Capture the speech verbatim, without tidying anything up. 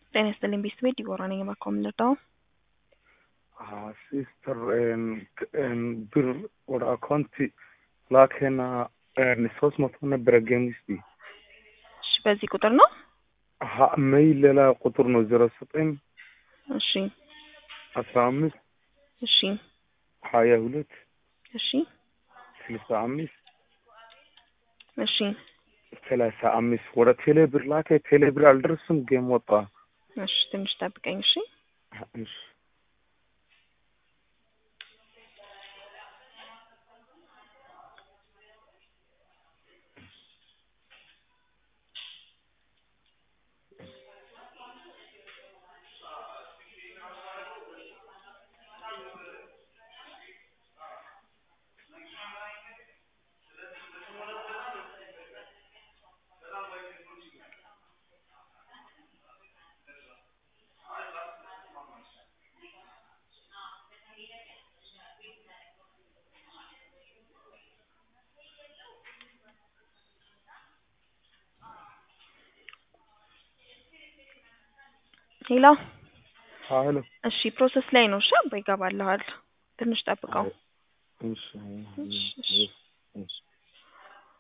ጤና ይስጥልኝ ቤተሰቤ ዲቦራ ነኝ የማኮምነታው ها سيستر ان ان بر ولا اكونتي لكن نصوص مطمئنة برقميستي እሺ በዚህ ቁጥር ነው ها ميل لا قطر ነው ዜሮ ዘጠኝ እሺ አስራ አምስት እሺ ሀያ ሁለት እሺ ስልሳ አምስት እሺ ሰላሳ አምስት ወደ ቴሌ ብር ላከ ቴሌ ብር አልደረስም ጌም ወጣ እሺ ትንሽ ጠብቀኝ እሺ እሺ ሄሎ ሃሎ እሺ ፕሮሰስ ላይ ነው እሺ ይገባልሃል ትንሽ ጠብቀው እሺ እሺ